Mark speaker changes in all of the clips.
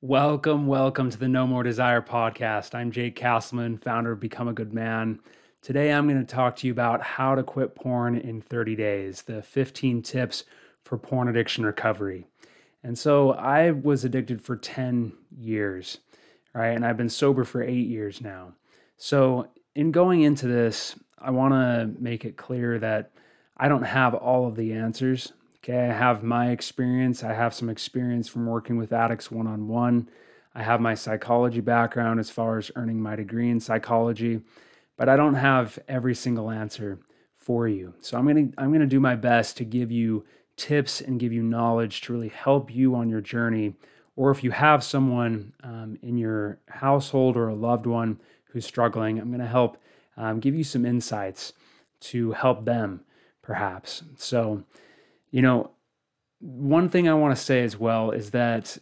Speaker 1: Welcome to the No More Desire podcast. I'm Jake Castleman, founder of Become a Good Man. Today I'm going to talk to you about how to quit porn in 30 days, the 15 tips for porn addiction recovery. And so I was addicted for 10 years, right? And I've been sober for 8 years now. So in going into this, I want to make it clear that I don't have all of the answers. Okay, I have my experience. I have some experience from working with addicts one-on-one. I have my psychology background as far as earning my degree in psychology, but I don't have every single answer for you. So I'm gonna do my best to give you tips and give you knowledge to really help you on your journey. Or if you have someone in your household or a loved one who's struggling, I'm gonna help give you some insights to help them, perhaps. So, one thing I want to say as well is that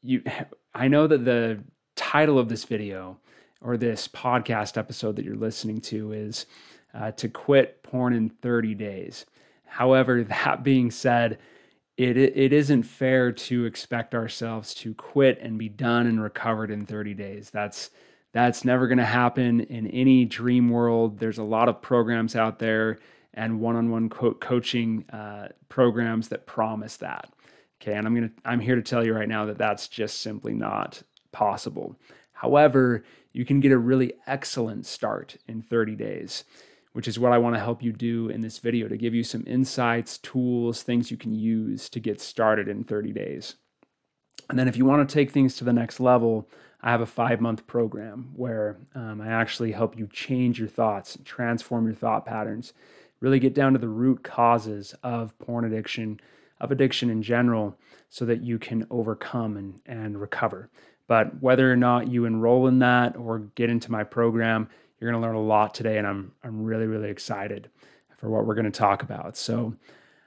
Speaker 1: I know that the title of this video or this podcast episode that you're listening to is to quit porn in 30 days. However, that being said, it isn't fair to expect ourselves to quit and be done and recovered in 30 days. That's never going to happen in any dream world. There's a lot of programs out there and one-on-one coaching programs that promise that. Okay, and I'm here to tell you right now that that's just simply not possible. However, you can get a really excellent start in 30 days, which is what I want to help you do in this video, to give you some insights, tools, things you can use to get started in 30 days. And then if you want to take things to the next level, I have a 5-month program where I actually help you change your thoughts, transform your thought patterns, really get down to the root causes of porn addiction, of addiction in general, so that you can overcome and recover. But whether or not you enroll in that or get into my program, you're going to learn a lot today, and I'm really, really excited for what we're going to talk about. So,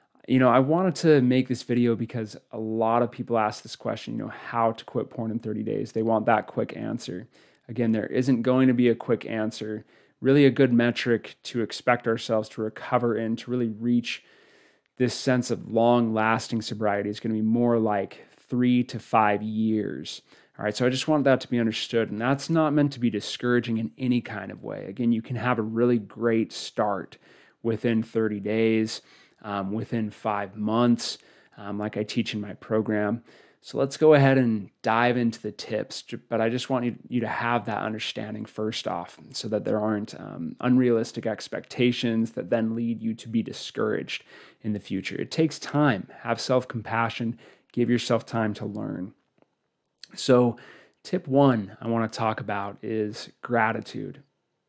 Speaker 1: I wanted to make this video because a lot of people ask this question, how to quit porn in 30 days. They want that quick answer. Again, there isn't going to be a quick answer. Really a good metric to expect ourselves to recover in, to really reach this sense of long-lasting sobriety is going to be more like 3 to 5 years. All right, so I just want that to be understood, and that's not meant to be discouraging in any kind of way. Again, you can have a really great start within 30 days, within 5 months, like I teach in my program. So let's go ahead and dive into the tips, but I just want you to have that understanding first off so that there aren't unrealistic expectations that then lead you to be discouraged in the future. It takes time. Have self-compassion. Give yourself time to learn. So tip 1 I want to talk about is gratitude.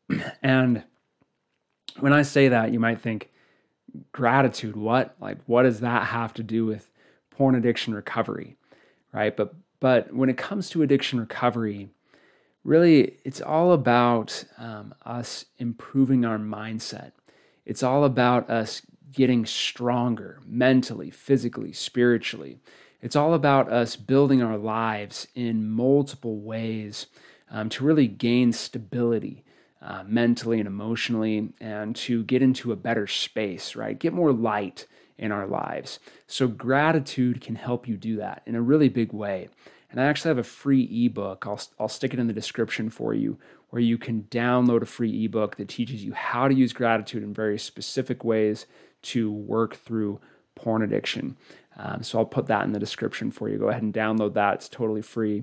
Speaker 1: And when I say that, you might think, gratitude, what? Like, what does that have to do with porn addiction recovery? Right? But when it comes to addiction recovery, really, it's all about us improving our mindset. It's all about us getting stronger mentally, physically, spiritually. It's all about us building our lives in multiple ways to really gain stability mentally and emotionally, and to get into a better space, right? Get more light in our lives. So gratitude can help you do that in a really big way. And I actually have a free ebook. I'll stick it in the description for you, where you can download a free ebook that teaches you how to use gratitude in very specific ways to work through porn addiction. So I'll put that in the description for you. Go ahead and download that. It's totally free.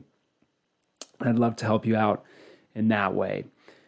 Speaker 1: I'd love to help you out in that way.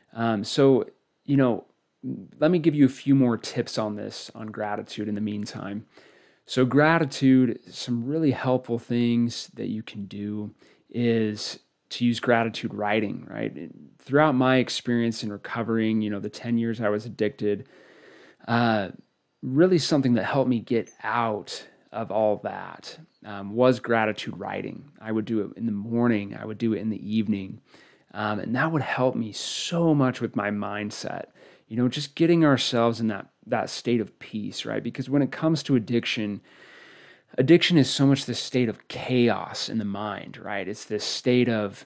Speaker 1: Let me give you a few more tips on this, on gratitude in the meantime. So gratitude, some really helpful things that you can do is to use gratitude writing, right? Throughout my experience in recovering, the 10 years I was addicted, really something that helped me get out of all that was gratitude writing. I would do it in the morning. I would do it in the evening. And that would help me so much with my mindset, just getting ourselves in that state of peace, right? Because when it comes to addiction is so much this state of chaos in the mind, right? It's this state of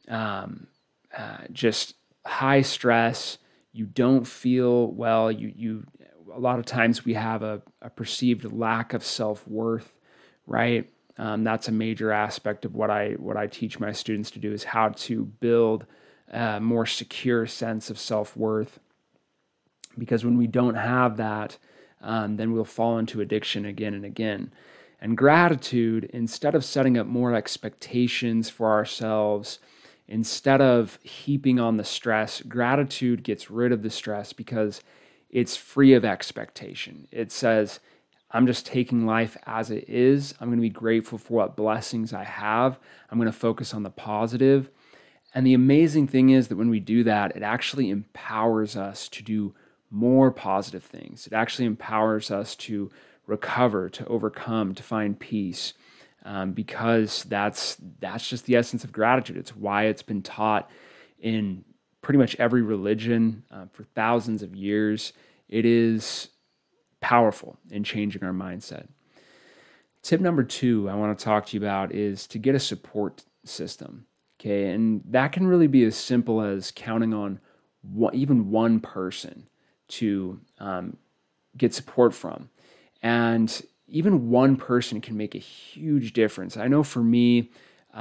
Speaker 1: just high stress. You don't feel well. You a lot of times we have a perceived lack of self-worth, right? That's a major aspect of what I teach my students to do, is how to build a more secure sense of self-worth. Because when we don't have that, then we'll fall into addiction again and again. And gratitude, instead of setting up more expectations for ourselves, instead of heaping on the stress, gratitude gets rid of the stress because it's free of expectation. It says, I'm just taking life as it is. I'm going to be grateful for what blessings I have. I'm going to focus on the positive. And the amazing thing is that when we do that, it actually empowers us to do more positive things. It actually empowers us to recover, to overcome, to find peace, because that's just the essence of gratitude. It's why it's been taught in pretty much every religion for thousands of years. It is powerful in changing our mindset. Tip number 2 I want to talk to you about is to get a support system. Okay, and that can really be as simple as counting on even one person to get support from. And even one person can make a huge difference. I know for me,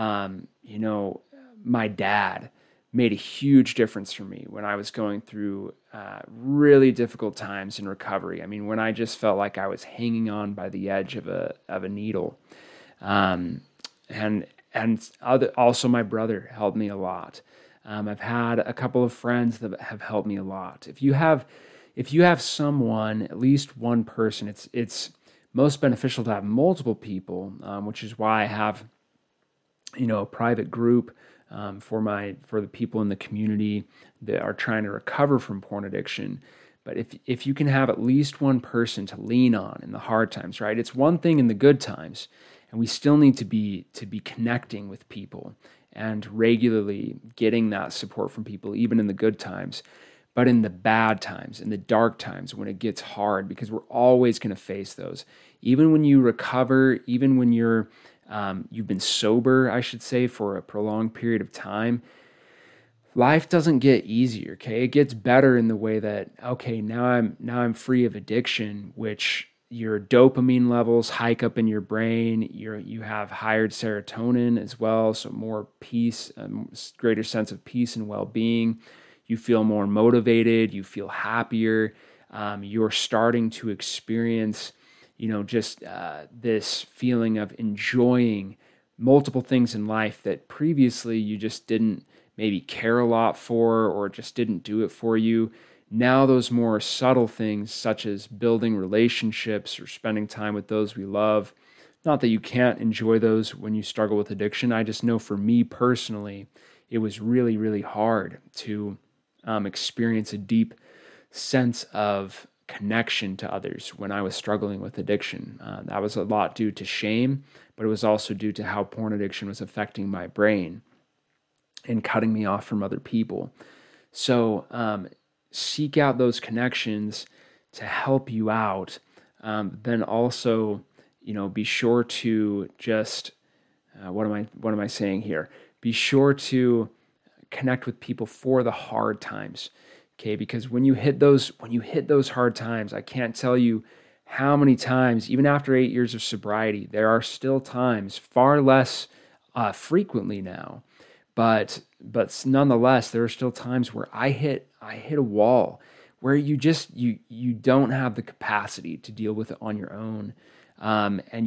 Speaker 1: my dad made a huge difference for me when I was going through really difficult times in recovery. I mean, when I just felt like I was hanging on by the edge of a needle. Also my brother helped me a lot. I've had a couple of friends that have helped me a lot. If you have someone, at least one person, it's most beneficial to have multiple people, which is why I have, a private group for the people in the community that are trying to recover from porn addiction. But if you can have at least one person to lean on in the hard times, right? It's one thing in the good times, and we still need to be connecting with people and regularly getting that support from people, even in the good times. But in the bad times, in the dark times, when it gets hard, because we're always going to face those. Even when you recover, even when you've been sober, I should say, for a prolonged period of time, life doesn't get easier. Okay, it gets better in the way that, okay, now I'm free of addiction, which your dopamine levels hike up in your brain. You have higher serotonin as well, so more peace, greater sense of peace and well-being. You feel more motivated. You feel happier. You're starting to experience, this feeling of enjoying multiple things in life that previously you just didn't maybe care a lot for, or just didn't do it for you. Now those more subtle things, such as building relationships or spending time with those we love, not that you can't enjoy those when you struggle with addiction. I just know for me personally, it was really, really hard to experience a deep sense of connection to others when I was struggling with addiction. That was a lot due to shame, but it was also due to how porn addiction was affecting my brain and cutting me off from other people. So seek out those connections to help you out. Then also, be sure to just what am I saying here? Be sure to connect with people for the hard times. Okay, because when you hit those hard times, I can't tell you how many times, even after 8 years of sobriety, there are still times, far less frequently now, but nonetheless, there are still times where I hit a wall where you don't have the capacity to deal with it on your own, and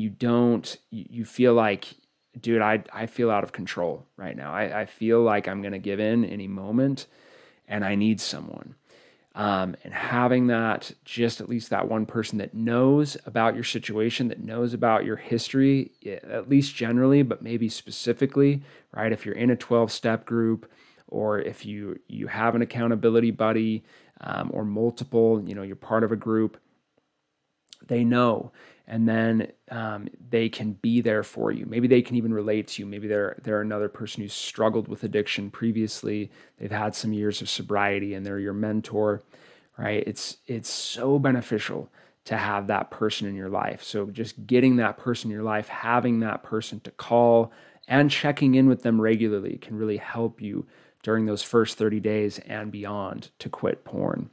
Speaker 1: you feel like, dude, I feel out of control right now. I feel like I'm going to give in any moment, and I need someone. And having that, just at least that one person that knows about your situation, that knows about your history, at least generally, but maybe specifically, right? If you're in a 12-step group, or if you have an accountability buddy, or multiple, you're part of a group, they know. And then they can be there for you. Maybe they can even relate to you. Maybe they're another person who's struggled with addiction previously. They've had some years of sobriety, and they're your mentor, right? It's so beneficial to have that person in your life. So just getting that person in your life, having that person to call, and checking in with them regularly can really help you during those first 30 days and beyond to quit porn.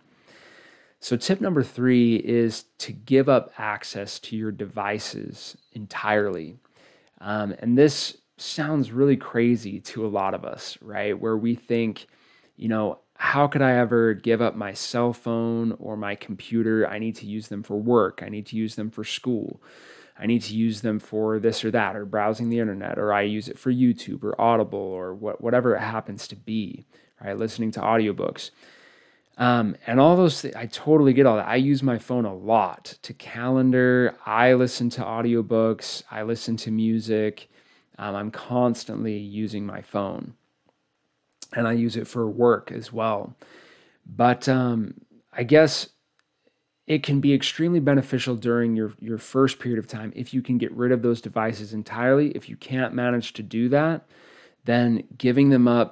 Speaker 1: So tip number 3 is to give up access to your devices entirely. And this sounds really crazy to a lot of us, right? Where we think, how could I ever give up my cell phone or my computer? I need to use them for work. I need to use them for school. I need to use them for this or that, or browsing the internet, or I use it for YouTube or Audible or whatever it happens to be, right? Listening to audiobooks. And all those things, I totally get all that. I use my phone a lot to calendar. I listen to audiobooks. I listen to music. I'm constantly using my phone. And I use it for work as well. But I guess it can be extremely beneficial during your first period of time if you can get rid of those devices entirely. If you can't manage to do that, then giving them up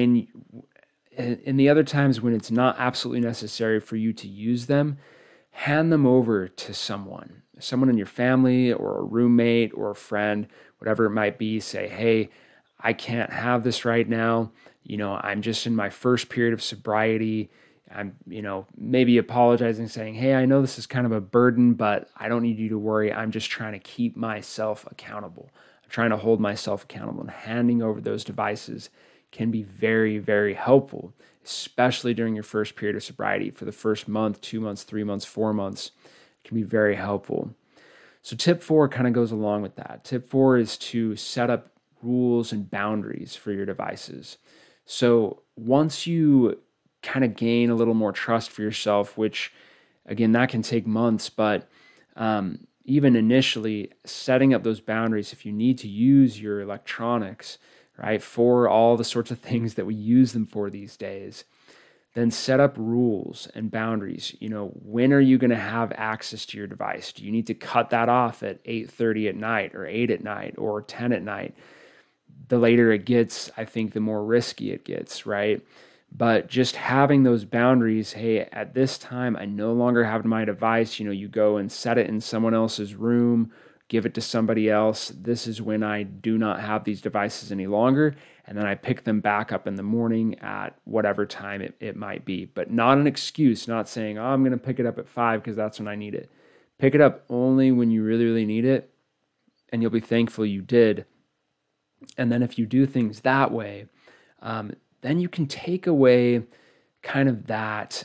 Speaker 1: in the other times when it's not absolutely necessary for you to use them, hand them over to someone in your family or a roommate or a friend, whatever it might be. Say, hey, I can't have this right now. I'm just in my first period of sobriety. I'm, maybe apologizing, saying, hey, I know this is kind of a burden, but I don't need you to worry. I'm just trying to keep myself accountable. I'm trying to hold myself accountable, and handing over those devices can be very, very helpful, especially during your first period of sobriety. For the first month, 2 months, 3 months, 4 months, it can be very helpful. So tip 4 kind of goes along with that. Tip 4 is to set up rules and boundaries for your devices. So once you kind of gain a little more trust for yourself, which again, that can take months, but even initially setting up those boundaries, if you need to use your electronics, right, for all the sorts of things that we use them for these days, then set up rules and boundaries. When are you going to have access to your device? Do you need to cut that off at 8:30 at night or 8 at night or 10 at night? The later it gets, I think the more risky it gets, right? But just having those boundaries, hey, at this time, I no longer have my device. You go and set it in someone else's room, give it to somebody else. This is when I do not have these devices any longer. And then I pick them back up in the morning at whatever time it might be. But not an excuse, not saying, oh, I'm going to pick it up at 5 because that's when I need it. Pick it up only when you really, really need it. And you'll be thankful you did. And then if you do things that way, then you can take away kind of that,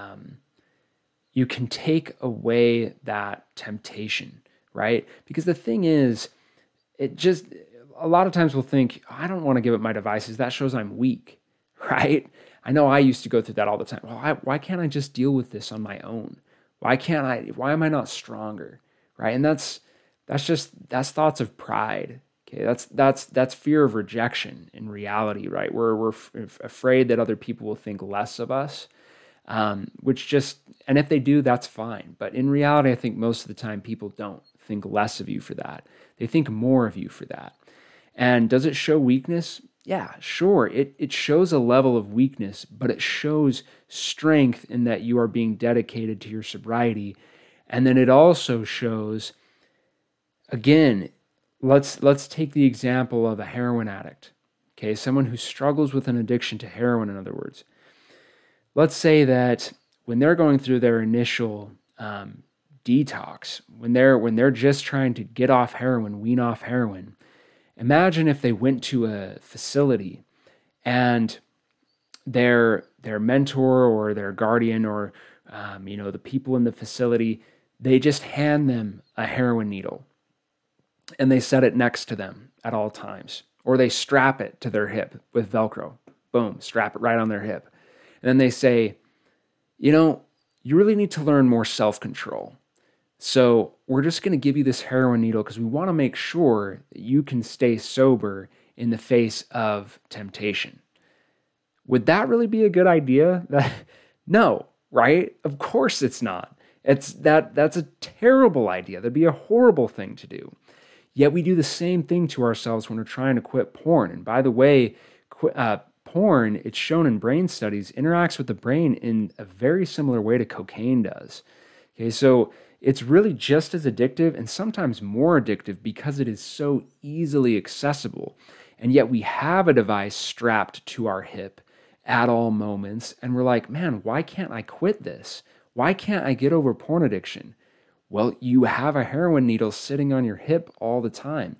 Speaker 1: you can take away that temptation, right? Because the thing is, a lot of times we'll think, oh, I don't want to give up my devices. That shows I'm weak, right? I know I used to go through that all the time. Well, why can't I just deal with this on my own? Why am I not stronger, right? And that's thoughts of pride. Okay, that's fear of rejection in reality, right? We're afraid that other people will think less of us, and if they do, that's fine. But in reality, I think most of the time people don't think less of you for that. They think more of you for that. And does it show weakness? Yeah, sure. It shows a level of weakness, but it shows strength in that you are being dedicated to your sobriety. And then it also shows, again, let's take the example of a heroin addict. Okay, someone who struggles with an addiction to heroin, in other words. Let's say that when they're going through their initial detox, when they're just trying to get off heroin, wean off heroin, imagine if they went to a facility and their mentor or their guardian or the people in the facility, they just hand them a heroin needle and they set it next to them at all times, or they strap it to their hip with Velcro. Boom, strap it right on their hip. And then they say, you really need to learn more self-control. So we're just going to give you this heroin needle because we want to make sure that you can stay sober in the face of temptation. Would that really be a good idea? No, right? Of course it's not. That's a terrible idea. That'd be a horrible thing to do. Yet we do the same thing to ourselves when we're trying to quit porn. And by the way, porn, it's shown in brain studies, interacts with the brain in a very similar way to cocaine does. Okay, so it's really just as addictive and sometimes more addictive because it is so easily accessible. And yet we have a device strapped to our hip at all moments. And we're like, man, why can't I quit this? Why can't I get over porn addiction? Well, you have a heroin needle sitting on your hip all the time.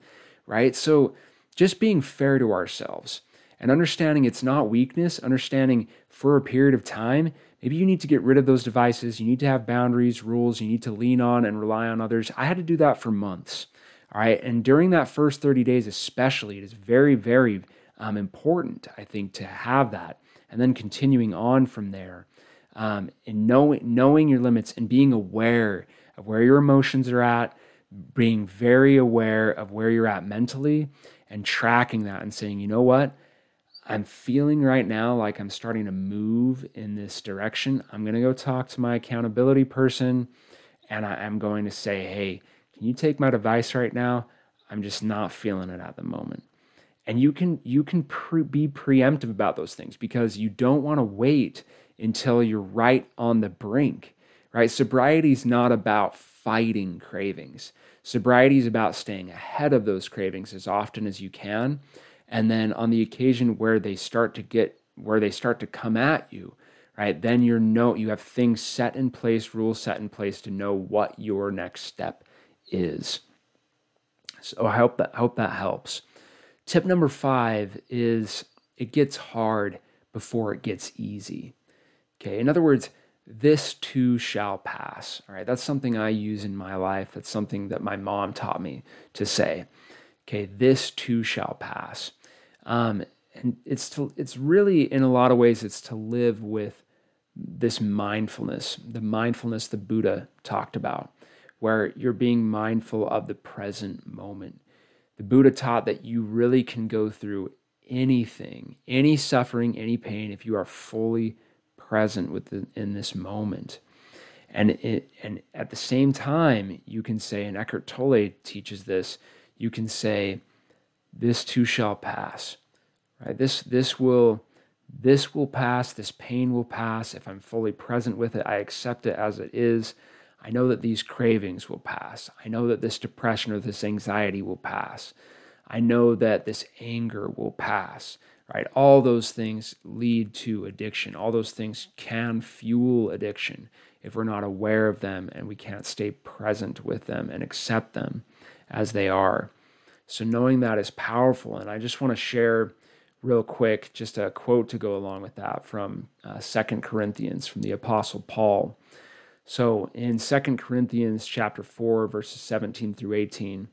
Speaker 1: right? So just being fair to ourselves and understanding it's not weakness, understanding for a period of time, maybe you need to get rid of those devices. You need to have boundaries, rules. You need to lean on and rely on others. I had to do that for months. All right. And during that first 30 days, especially, it is very, very important, I think, to have that. And then continuing on from there, and knowing your limits and being aware of where your emotions are at, being very aware of where you're at mentally and tracking that and saying, you know what? I'm feeling right now like I'm starting to move in this direction. I'm going to go talk to my accountability person and I'm going to say, hey, can you take my device right now? I'm just not feeling it at the moment. And you can be preemptive about those things because you don't want to wait until you're right on the brink, right? Sobriety is not about fighting cravings. Sobriety is about staying ahead of those cravings as often as you can. And then on the occasion where they start to come at you, right? Then you have things set in place, rules set in place to know what your next step is. So I hope that helps. Tip number 5 is it gets hard before it gets easy. Okay. In other words, this too shall pass. All right. That's something I use in my life. That's something that my mom taught me to say. Okay. This too shall pass. And it's really, in a lot of ways, it's to live with this mindfulness, the mindfulness the Buddha talked about, where you're being mindful of the present moment. The Buddha taught that you really can go through anything, any suffering, any pain, if you are fully present in this moment. And at the same time, you can say, and Eckhart Tolle teaches this, you can say, this too shall pass. Right? This will pass, this pain will pass. If I'm fully present with it, I accept it as it is. I know that these cravings will pass. I know that this depression or this anxiety will pass. I know that this anger will pass, right? All those things lead to addiction. All those things can fuel addiction if we're not aware of them and we can't stay present with them and accept them as they are. So knowing that is powerful. And I just want to share real quick just a quote to go along with that from 2 Corinthians from the Apostle Paul. So in 2 Corinthians chapter 4, verses 17 through 18,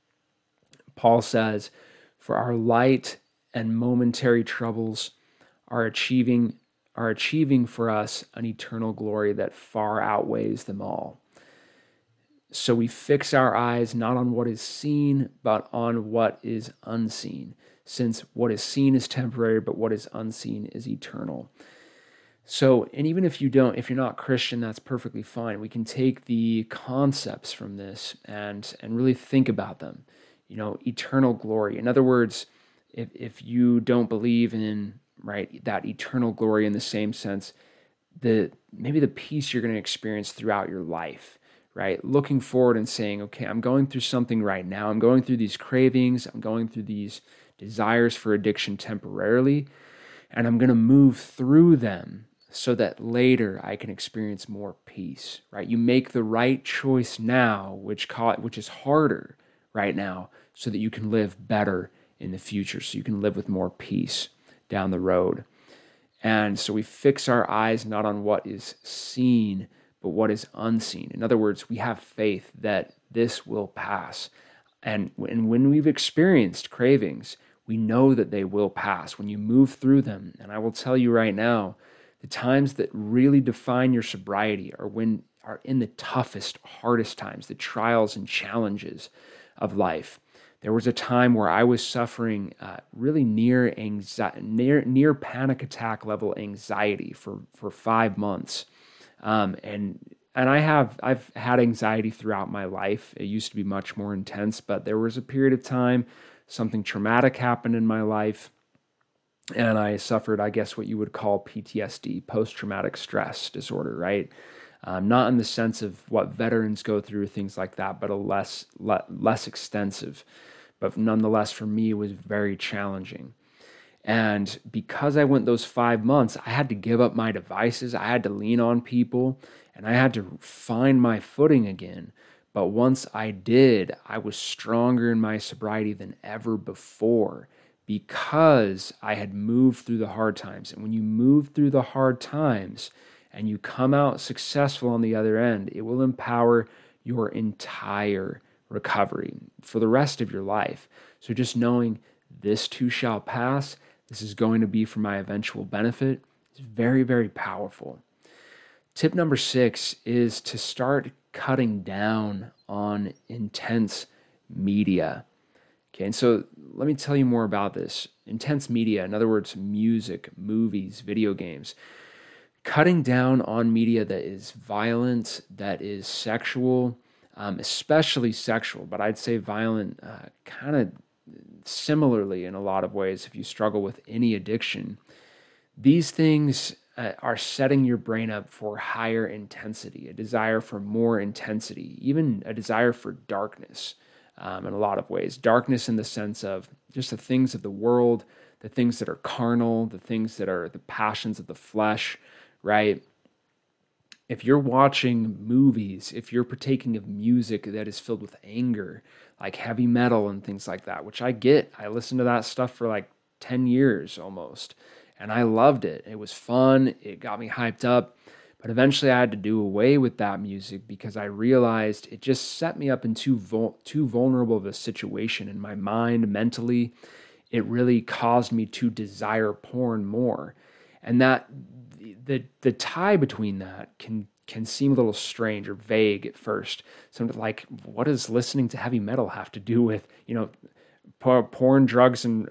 Speaker 1: Paul says, "For our light and momentary troubles are achieving for us an eternal glory that far outweighs them all. So we fix our eyes not on what is seen, but on what is unseen, since what is seen is temporary, but what is unseen is eternal." So, and even if you're not Christian, that's perfectly fine. We can take the concepts from this and really think about them. Eternal glory. In other words, if you don't believe in, right, that eternal glory in the same sense, maybe the peace you're going to experience throughout your life, right? Looking forward and saying, okay, I'm going through something right now. I'm going through these cravings. I'm going through these desires for addiction temporarily, and I'm going to move through them so that later I can experience more peace, right? You make the right choice now, which is harder right now, so that you can live better in the future, so you can live with more peace down the road. And so we fix our eyes not on what is seen, but what is unseen. In other words, we have faith that this will pass. And when we've experienced cravings, we know that they will pass when you move through them. And I will tell you right now, the times that really define your sobriety are in the toughest, hardest times, the trials and challenges of life. There was a time where I was suffering really near panic attack level anxiety for 5 months, and I've had anxiety throughout my life. It used to be much more intense, but there was a period of time something traumatic happened in my life, and I suffered, I guess, what you would call PTSD, post-traumatic stress disorder, right? Not in the sense of what veterans go through, things like that, but a less extensive. But nonetheless, for me, it was very challenging. And because I went those 5 months, I had to give up my devices. I had to lean on people, and I had to find my footing again. But once I did, I was stronger in my sobriety than ever before because I had moved through the hard times. And when you move through the hard times and you come out successful on the other end, it will empower your entire recovery for the rest of your life. So just knowing this too shall pass, this is going to be for my eventual benefit, is very, very powerful. Tip number 6 is to start cutting down on intense media. Okay, and so let me tell you more about this. Intense media, in other words, music, movies, video games. Cutting down on media that is violent, that is sexual, especially sexual, but I'd say violent kind of similarly in a lot of ways if you struggle with any addiction. These things are setting your brain up for higher intensity, a desire for more intensity, even a desire for darkness in a lot of ways. Darkness in the sense of just the things of the world, the things that are carnal, the things that are the passions of the flesh, right? If you're watching movies, if you're partaking of music that is filled with anger, like heavy metal and things like that, which I get, I listened to that stuff for like 10 years almost, and I loved it. It was fun. It got me hyped up. But eventually I had to do away with that music because I realized it just set me up in too vulnerable of a situation in my mind, mentally. It really caused me to desire porn more. And that the tie between that can seem a little strange or vague at first. Something like, what does listening to heavy metal have to do with, porn, drugs, and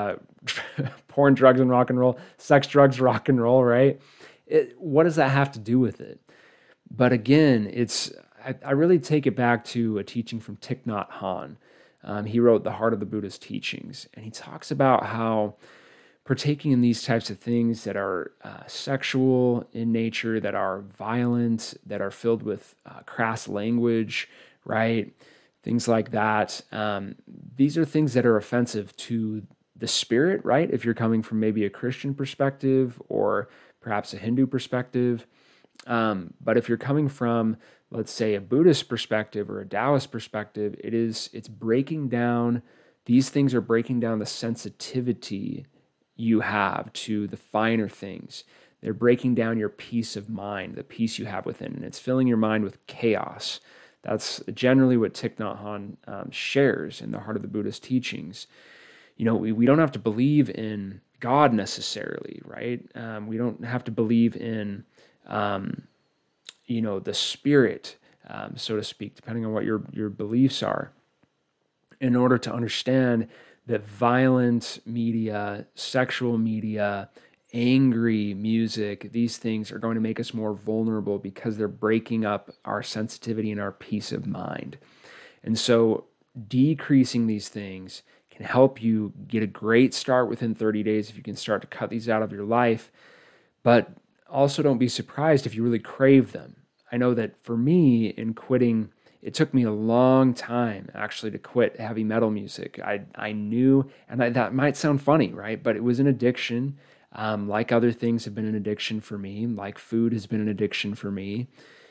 Speaker 1: porn, drugs, and rock and roll, sex, drugs, rock and roll, right? What does that have to do with it? But again, I really take it back to a teaching from Thich Nhat Hanh. He wrote The Heart of the Buddhist Teachings, and he talks about how partaking in these types of things that are sexual in nature, that are violent, that are filled with crass language, right? Things like that. These are things that are offensive to the spirit, right? If you're coming from maybe a Christian perspective or perhaps a Hindu perspective. But if you're coming from, let's say, a Buddhist perspective or a Taoist perspective, it's breaking down, these things are breaking down the sensitivity you have to the finer things. They're breaking down your peace of mind, the peace you have within, and it's filling your mind with chaos. That's generally what Thich Nhat Hanh shares in The Heart of the Buddhist Teachings. We don't have to believe in God necessarily, right? We don't have to believe in, the spirit, so to speak, depending on what your beliefs are, in order to understand that violent media, sexual media, angry music, these things are going to make us more vulnerable because they're breaking up our sensitivity and our peace of mind. And so decreasing these things can help you get a great start within 30 days if you can start to cut these out of your life. But also don't be surprised if you really crave them. I know that for me, in quitting, it took me a long time actually to quit heavy metal music. I knew, and that might sound funny, right? But it was an addiction. Like other things have been an addiction for me, like food has been an addiction for me,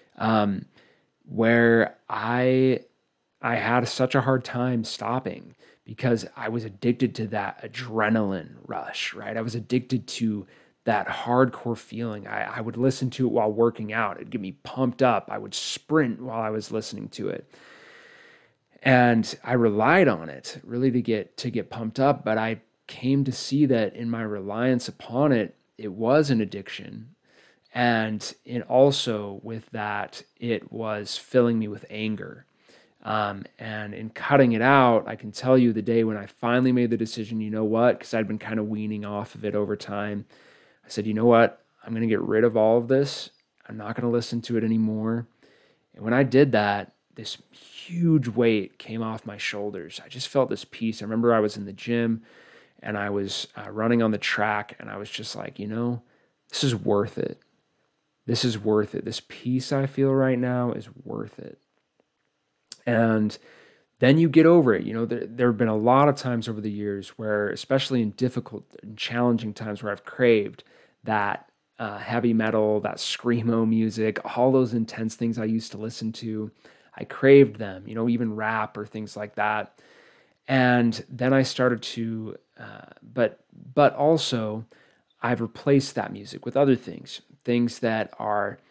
Speaker 1: where I had such a hard time stopping because I was addicted to that adrenaline rush, right? I was addicted to that hardcore feeling. I would listen to it while working out. It'd get me pumped up. I would sprint while I was listening to it. And I relied on it really to get pumped up, but I came to see that in my reliance upon it, it was an addiction. And also with that, it was filling me with anger. And in cutting it out, I can tell you the day when I finally made the decision, you know what, because I'd been kind of weaning off of it over time. I said, you know what, I'm going to get rid of all of this. I'm not going to listen to it anymore. And when I did that, this huge weight came off my shoulders. I just felt this peace. I remember I was in the gym and I was running on the track and I was just like, this is worth it. This is worth it. This peace I feel right now is worth it. And then you get over it. There have been a lot of times over the years where, especially in difficult and challenging times, where I've craved that heavy metal, that screamo music, all those intense things I used to listen to. I craved them, even rap or things like that. And then I started to, but also I've replaced that music with other things that are,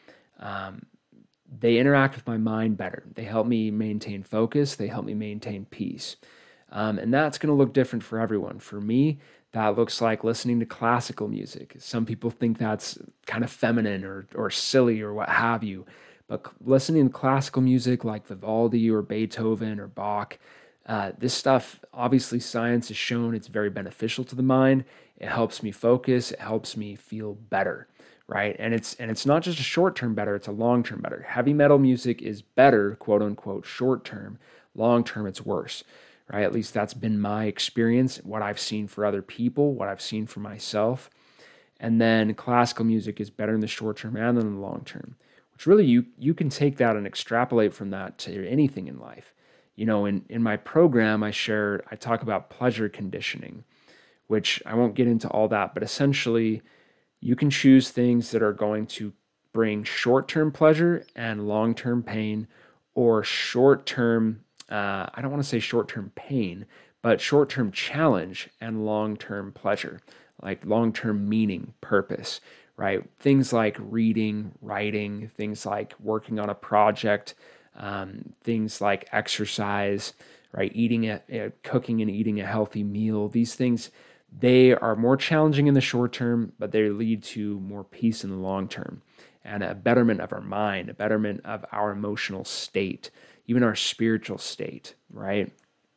Speaker 1: they interact with my mind better. They help me maintain focus. They help me maintain peace. And that's going to look different for everyone. For me, that looks like listening to classical music. Some people think that's kind of feminine or silly or what have you. But listening to classical music like Vivaldi or Beethoven or Bach, this stuff, obviously science has shown it's very beneficial to the mind. It helps me focus. It helps me feel better, right? And it's not just a short-term better, it's a long-term better. Heavy metal music is better, quote unquote, short-term. Long-term, it's worse, right? At least that's been my experience, what I've seen for other people, what I've seen for myself. And then classical music is better in the short term and in the long term, which really you can take that and extrapolate from that to anything in life. In my program, I talk about pleasure conditioning, which I won't get into all that, but essentially you can choose things that are going to bring short-term pleasure and long-term pain, or short-term, I don't want to say short-term pain, but short-term challenge and long-term pleasure, like long-term meaning, purpose, right? Things like reading, writing, things like working on a project, things like exercise, right? Cooking and eating a healthy meal. These things, they are more challenging in the short term, but they lead to more peace in the long term and a betterment of our mind, a betterment of our emotional state, even our spiritual state, right?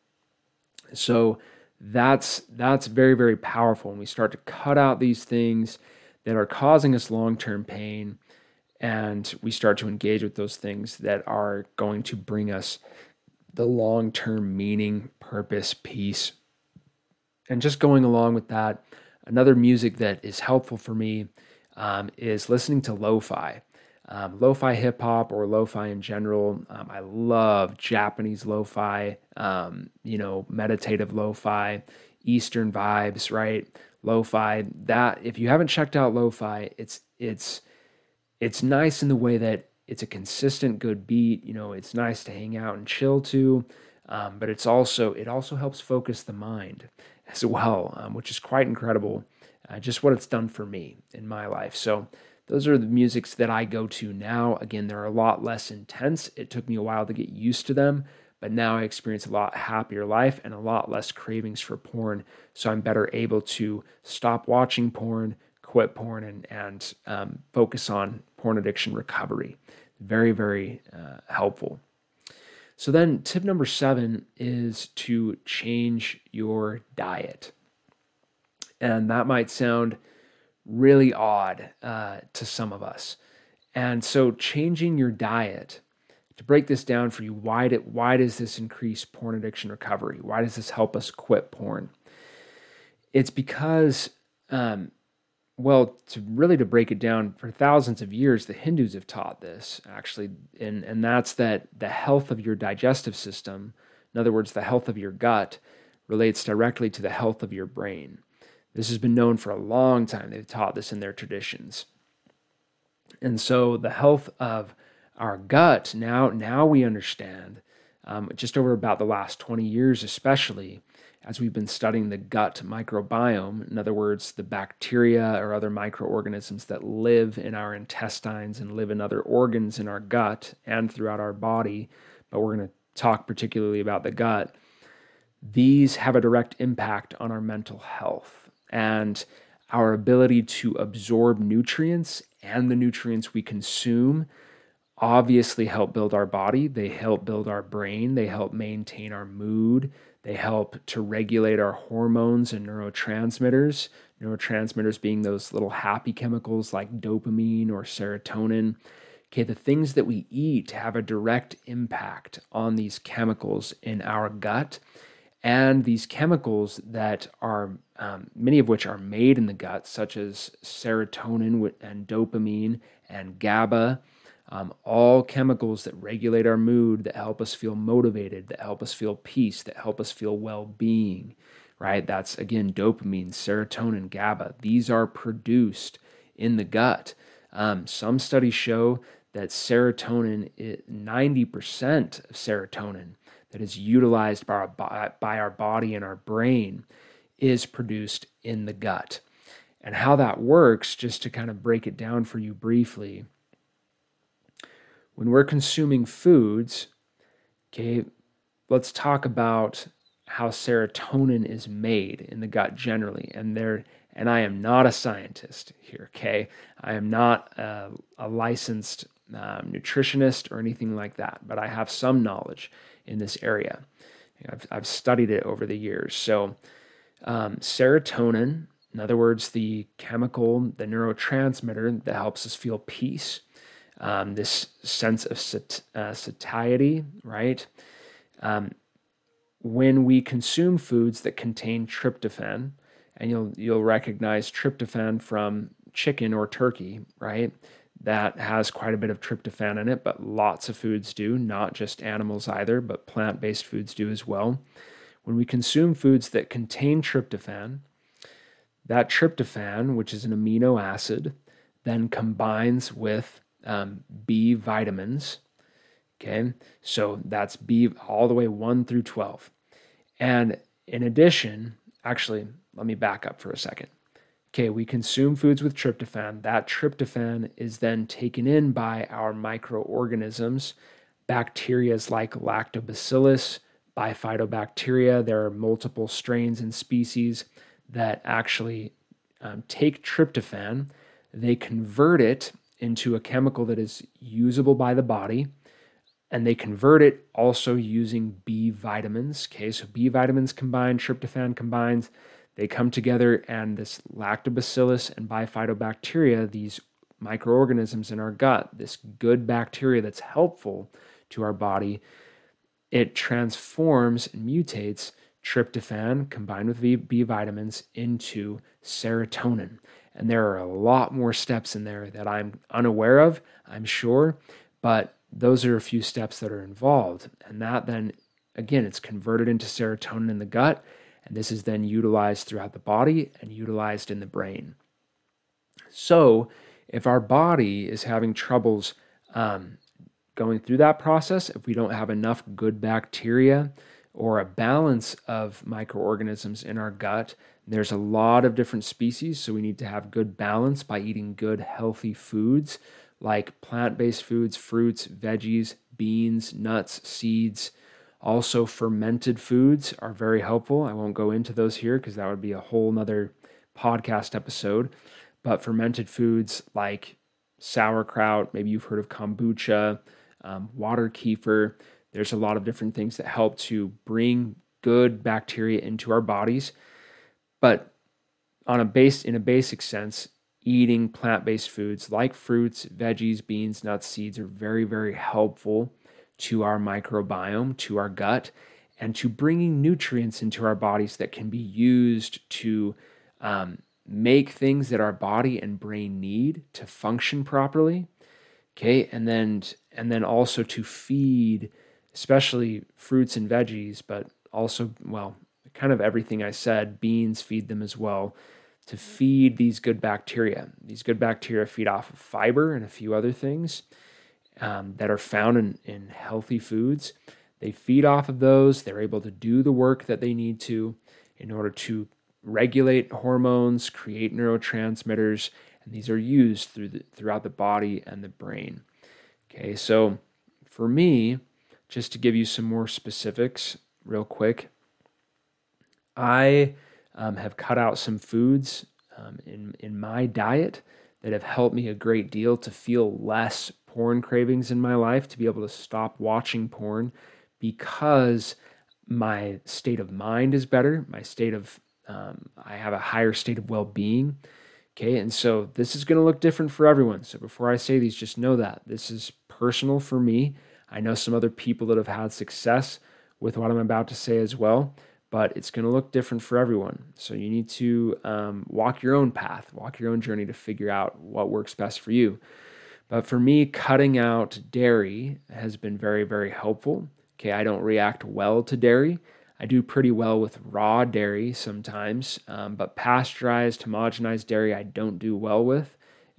Speaker 1: So that's very, very powerful when we start to cut out these things that are causing us long-term pain, and we start to engage with those things that are going to bring us the long-term meaning, purpose, peace. And just going along with that, another music that is helpful for me is listening to lo-fi. Lo-fi hip-hop or lo-fi in general. I love Japanese lo-fi, meditative lo-fi, Eastern vibes, right? Lo-fi. That, if you haven't checked out lo-fi, it's nice in the way that it's a consistent good beat. It's nice to hang out and chill to, but it also helps focus the mind as well, which is quite incredible. Just what it's done for me in my life. So those are the musics that I go to now. Again, they're a lot less intense. It took me a while to get used to them, but now I experience a lot happier life and a lot less cravings for porn. So I'm better able to stop watching porn, quit porn, and focus on porn addiction recovery. Very, very helpful. So then tip number 7 is to change your diet. And that might sound really odd to some of us. And so changing your diet, to break this down for you, why does this increase porn addiction recovery? Why does this help us quit porn? It's because, to break it down, for thousands of years, the Hindus have taught this, actually, and that's that the health of your digestive system, in other words, the health of your gut, relates directly to the health of your brain. This has been known for a long time. They've taught this in their traditions. And so the health of our gut, now we understand, just over about the last 20 years especially, as we've been studying the gut microbiome, in other words, the bacteria or other microorganisms that live in our intestines and live in other organs in our gut and throughout our body, but we're going to talk particularly about the gut. These have a direct impact on our mental health and our ability to absorb nutrients, and the nutrients we consume obviously help build our body. They help build our brain. They help maintain our mood. They help to regulate our hormones and neurotransmitters. Neurotransmitters being those little happy chemicals like dopamine or serotonin. Okay, the things that we eat have a direct impact on these chemicals in our gut. And these chemicals that are, many of which are made in the gut, such as serotonin and dopamine and GABA, all chemicals that regulate our mood, that help us feel motivated, that help us feel peace, that help us feel well-being, right? That's, again, dopamine, serotonin, GABA. These are produced in the gut. Some studies show that serotonin, 90% of serotonin that is utilized by our body and our brain is produced in the gut. And how that works, just to kind of break it down for you briefly, when we're consuming foods, okay, let's talk about how serotonin is made in the gut generally. And I am not a scientist here, okay? I am not a licensed nutritionist or anything like that, but I have some knowledge in this area. I've studied it over the years. So serotonin, in other words, the chemical, the neurotransmitter that helps us feel peace, this sense of satiety, right? When we consume foods that contain tryptophan, and you'll recognize tryptophan from chicken or turkey, right? That has quite a bit of tryptophan in it, but lots of foods do, not just animals either, but plant-based foods do as well. When we consume foods that contain tryptophan, that tryptophan, which is an amino acid, then combines with B vitamins. Okay, so that's B all the way 1 through 12. And in addition, actually, let me back up for a second. Okay, we consume foods with tryptophan. That tryptophan is then taken in by our microorganisms, bacteria like lactobacillus, bifidobacteria. There are multiple strains and species that actually take tryptophan. They convert it into a chemical that is usable by the body, and they convert it also using B vitamins. Okay, so B vitamins combine, tryptophan combines, they come together, and this lactobacillus and bifidobacteria, these microorganisms in our gut, this good bacteria that's helpful to our body, it transforms and mutates tryptophan combined with B vitamins into serotonin. And there are a lot more steps in there that I'm unaware of, I'm sure, but those are a few steps that are involved. And that then, again, it's converted into serotonin in the gut, and this is then utilized throughout the body and utilized in the brain. So if our body is having troubles going through that process, if we don't have enough good bacteria or a balance of microorganisms in our gut, there's a lot of different species, so we need to have good balance by eating good, healthy foods like plant-based foods, fruits, veggies, beans, nuts, seeds. Also, fermented foods are very helpful. I won't go into those here because that would be a whole nother podcast episode. But fermented foods like sauerkraut, maybe you've heard of kombucha, water kefir. There's a lot of different things that help to bring good bacteria into our bodies. But in a basic sense, eating plant-based foods like fruits, veggies, beans, nuts, seeds are very, very helpful to our microbiome, to our gut, and to bringing nutrients into our bodies that can be used to make things that our body and brain need to function properly. Okay, and then also to feed, especially fruits and veggies, but also, well, kind of everything I said, beans, feed them as well, to feed these good bacteria. These good bacteria feed off of fiber and a few other things that are found in healthy foods. They feed off of those. They're able to do the work that they need to in order to regulate hormones, create neurotransmitters, and these are used throughout the body and the brain. Okay, so for me, just to give you some more specifics real quick, I have cut out some foods in my diet that have helped me a great deal to feel less porn cravings in my life, to be able to stop watching porn because my state of mind is better. My state of, I have a higher state of well-being. Okay, and so this is going to look different for everyone. So before I say these, just know that this is personal for me. I know some other people that have had success with what I'm about to say as well, but it's going to look different for everyone. So you need to walk your own path, walk your own journey to figure out what works best for you. But for me, cutting out dairy has been very, very helpful. Okay, I don't react well to dairy. I do pretty well with raw dairy sometimes, but pasteurized, homogenized dairy I don't do well with.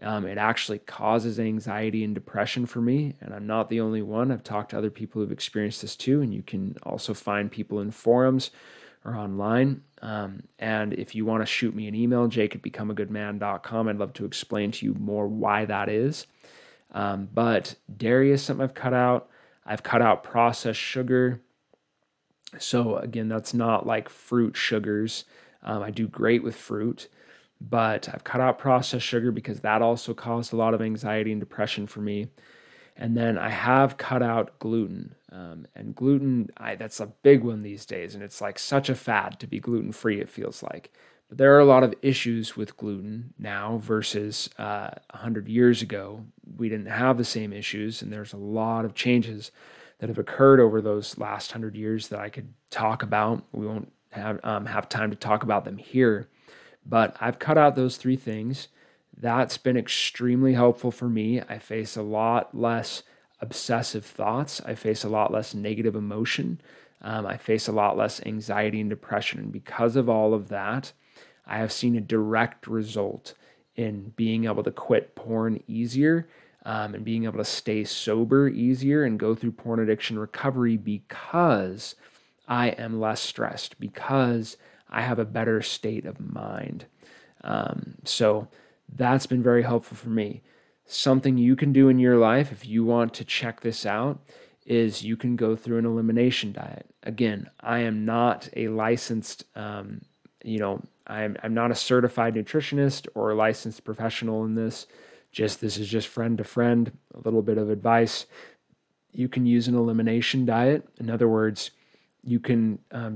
Speaker 1: It actually causes anxiety and depression for me, and I'm not the only one. I've talked to other people who've experienced this too, and you can also find people in forums or online. And if you want to shoot me an email, jake@becomeagoodman.com, I'd love to explain to you more why that is. But dairy is something I've cut out. I've cut out processed sugar. So again, that's not like fruit sugars. I do great with fruit, but I've cut out processed sugar because that also caused a lot of anxiety and depression for me. And then I have cut out gluten. And gluten, that's a big one these days. And it's like such a fad to be gluten-free, it feels like. But there are a lot of issues with gluten now versus 100 years ago. We didn't have the same issues, and there's a lot of changes that have occurred over those last 100 years that I could talk about. We won't have time to talk about them here. But I've cut out those 3 things. That's been extremely helpful for me. I face a lot less obsessive thoughts. I face a lot less negative emotion. I face a lot less anxiety and depression. And because of all of that, I have seen a direct result in being able to quit porn easier, and being able to stay sober easier and go through porn addiction recovery because I am less stressed, because I have a better state of mind. So that's been very helpful for me. Something you can do in your life if you want to check this out is you can go through an elimination diet. Again, I am not a licensed, I'm not a certified nutritionist or a licensed professional in this. This is just friend to friend, a little bit of advice. You can use an elimination diet. In other words, you can,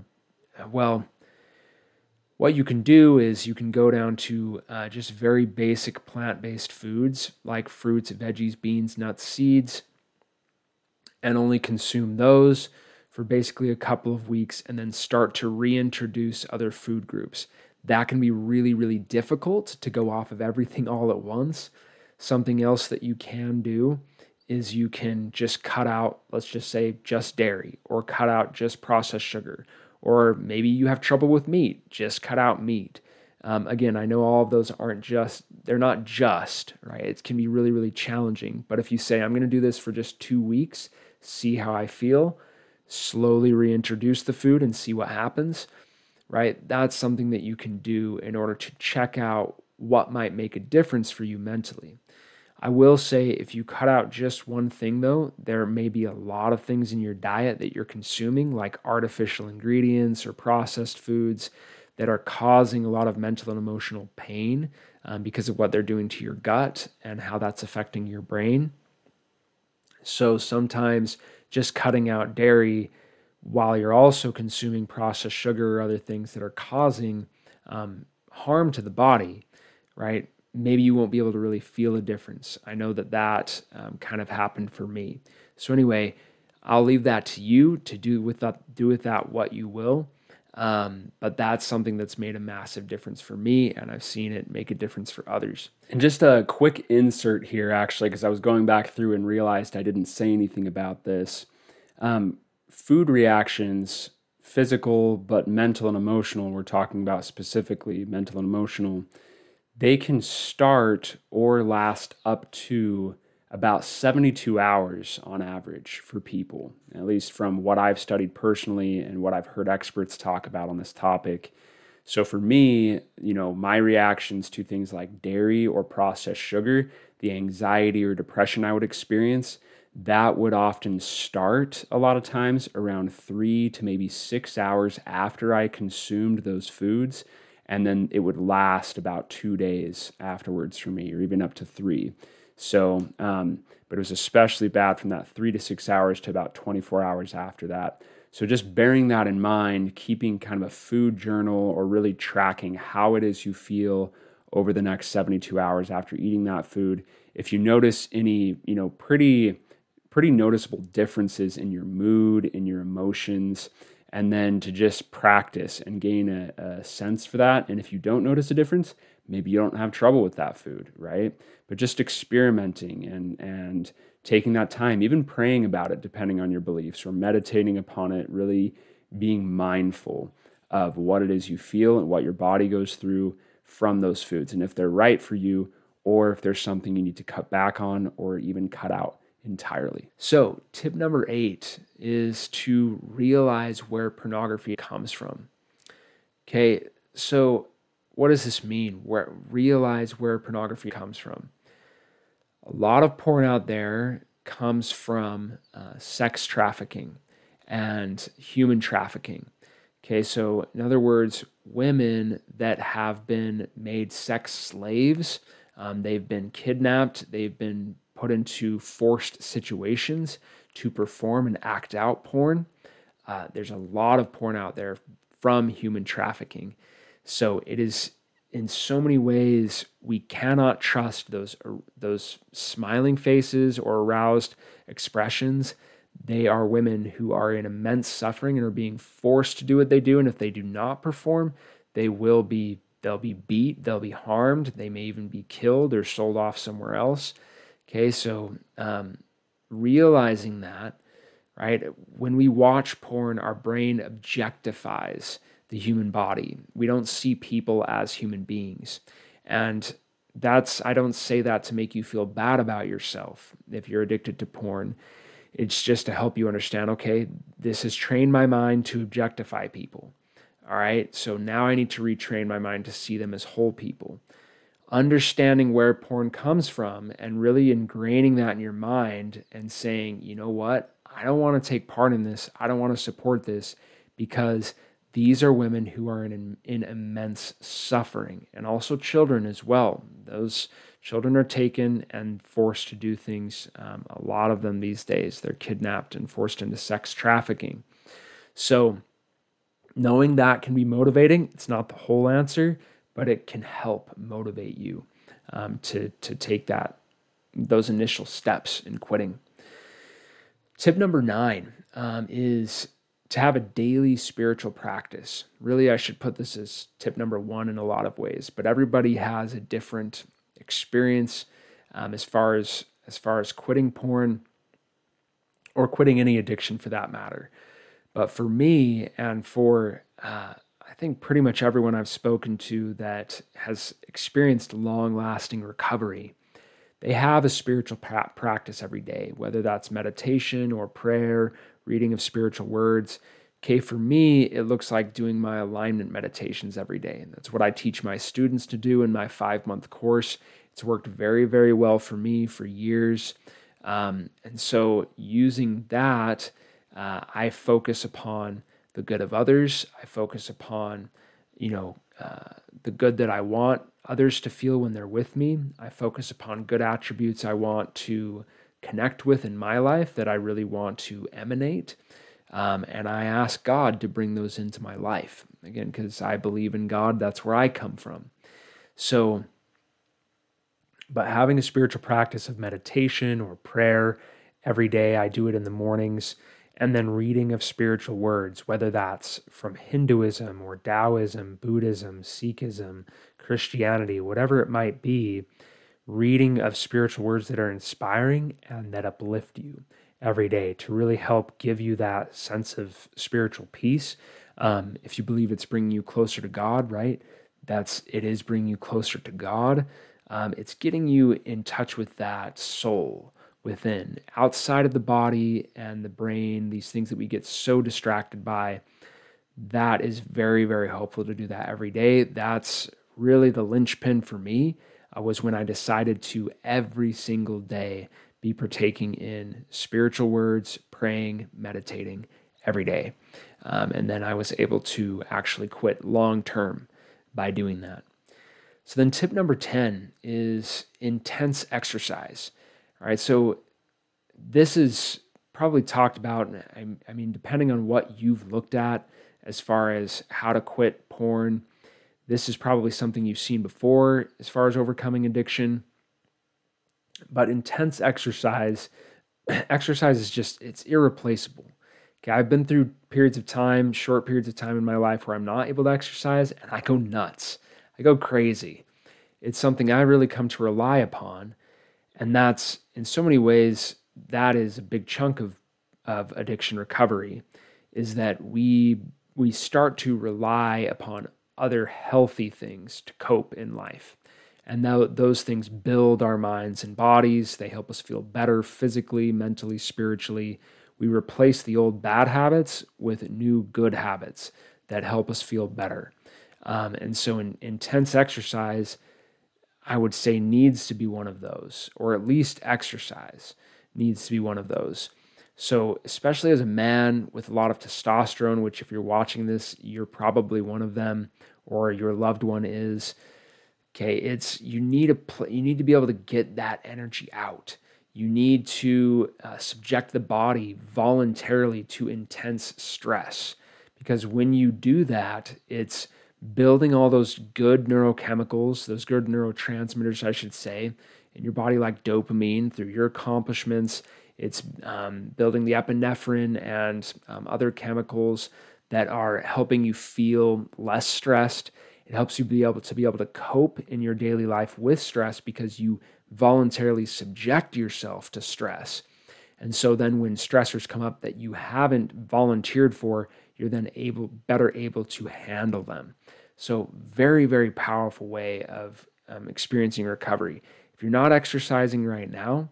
Speaker 1: what you can do is you can go down to just very basic plant-based foods like fruits, veggies, beans, nuts, seeds, and only consume those for basically a couple of weeks and then start to reintroduce other food groups. That can be really, really difficult to go off of everything all at once. Something else that you can do is you can just cut out, let's just say, just dairy, or cut out just processed sugar, or maybe you have trouble with meat, just cut out meat. Again, I know all of those they're not just, right? It can be really, really challenging. But if you say, I'm going to do this for just 2 weeks, see how I feel, slowly reintroduce the food and see what happens, right? That's something that you can do in order to check out what might make a difference for you mentally. I will say if you cut out just one thing though, there may be a lot of things in your diet that you're consuming, like artificial ingredients or processed foods, that are causing a lot of mental and emotional pain because of what they're doing to your gut and how that's affecting your brain. So sometimes just cutting out dairy while you're also consuming processed sugar or other things that are causing harm to the body, right? Maybe you won't be able to really feel a difference. I know that kind of happened for me. So anyway, I'll leave that to you to do with that what you will. But that's something that's made a massive difference for me, and I've seen it make a difference for others.
Speaker 2: And just a quick insert here, actually, because I was going back through and realized I didn't say anything about this. Food reactions, physical, but mental and emotional, we're talking about specifically mental and emotional, they can start or last up to about 72 hours on average for people, at least from what I've studied personally and what I've heard experts talk about on this topic. So for me, my reactions to things like dairy or processed sugar, the anxiety or depression I would experience, that would often start a lot of times around 3 to maybe 6 hours after I consumed those foods. And then it would last about 2 days afterwards for me, or even up to 3. So, but it was especially bad from that 3 to 6 hours to about 24 hours after that. So just bearing that in mind, keeping kind of a food journal or really tracking how it is you feel over the next 72 hours after eating that food. If you notice any, pretty noticeable differences in your mood, in your emotions, and then to just practice and gain a sense for that. And if you don't notice a difference, maybe you don't have trouble with that food, right? But just experimenting and taking that time, even praying about it, depending on your beliefs, or meditating upon it, really being mindful of what it is you feel and what your body goes through from those foods. And if they're right for you, or if there's something you need to cut back on or even cut out entirely.
Speaker 1: So, tip number 8 is to realize where pornography comes from. Okay, so what does this mean? Realize where pornography comes from. A lot of porn out there comes from sex trafficking and human trafficking. Okay, so in other words, women that have been made sex slaves, they've been kidnapped, they've been put into forced situations to perform and act out porn. There's a lot of porn out there from human trafficking. So it is, in so many ways, we cannot trust those smiling faces or aroused expressions. They are women who are in immense suffering and are being forced to do what they do. And if they do not perform, they'll be beat, they'll be harmed, they may even be killed or sold off somewhere else. Okay, so realizing that, right? When we watch porn, our brain objectifies the human body. We don't see people as human beings. And I don't say that to make you feel bad about yourself if you're addicted to porn. It's just to help you understand, okay, this has trained my mind to objectify people. All right, so now I need to retrain my mind to see them as whole people. Understanding where porn comes from and really ingraining that in your mind and saying, you know what, I don't want to take part in this. I don't want to support this because these are women who are in immense suffering, and also children as well. Those children are taken and forced to do things. A lot of them these days, they're kidnapped and forced into sex trafficking. So knowing that can be motivating. It's not the whole answer, but it can help motivate you to take those initial steps in quitting. Tip number 9 is to have a daily spiritual practice. Really, I should put this as tip number 1 in a lot of ways, but everybody has a different experience as far as quitting porn or quitting any addiction for that matter. But for me and for I think pretty much everyone I've spoken to that has experienced long-lasting recovery, they have a spiritual practice every day, whether that's meditation or prayer, reading of spiritual words. Okay, for me, it looks like doing my alignment meditations every day. And that's what I teach my students to do in my 5-month course. It's worked very, very well for me for years. And so using that, I focus upon the good of others. I focus upon, the good that I want others to feel when they're with me. I focus upon good attributes I want to connect with in my life that I really want to emanate. And I ask God to bring those into my life. Again, because I believe in God, that's where I come from. So, but having a spiritual practice of meditation or prayer every day, I do it in the mornings, and then reading of spiritual words, whether that's from Hinduism or Taoism, Buddhism, Sikhism, Christianity, whatever it might be, reading of spiritual words that are inspiring and that uplift you every day to really help give you that sense of spiritual peace. If you believe it's bringing you closer to God, right? It is bringing you closer to God. It's getting you in touch with that soul within, outside of the body and the brain, these things that we get so distracted by. That is very, very helpful to do that every day. That's really the linchpin for me, was when I decided to every single day be partaking in spiritual words, praying, meditating every day. And then I was able to actually quit long term by doing that. So then tip number 10 is intense exercise. All right, so this is probably talked about, I mean, depending on what you've looked at as far as how to quit porn, this is probably something you've seen before as far as overcoming addiction. But intense exercise is just, it's irreplaceable. Okay, I've been through short periods of time in my life where I'm not able to exercise, and I go nuts. I go crazy. It's something I really come to rely upon. And that's, in so many ways, that is a big chunk of addiction recovery, is that we start to rely upon other healthy things to cope in life. And those things build our minds and bodies. They help us feel better physically, mentally, spiritually. We replace the old bad habits with new good habits that help us feel better. And so intense exercise, I would say, needs to be one of those, or at least exercise needs to be one of those. So especially as a man with a lot of testosterone, which if you're watching this, you're probably one of them, or your loved one is. Okay, you need to be able to get that energy out. You need to subject the body voluntarily to intense stress, because when you do that, it's building all those good neurochemicals, those good neurotransmitters, I should say, in your body, like dopamine through your accomplishments. It's building the epinephrine and other chemicals that are helping you feel less stressed. It helps you be able to cope in your daily life with stress because you voluntarily subject yourself to stress. And so then when stressors come up that you haven't volunteered for, you're then better able to handle them. So very, very powerful way of experiencing recovery. If you're not exercising right now,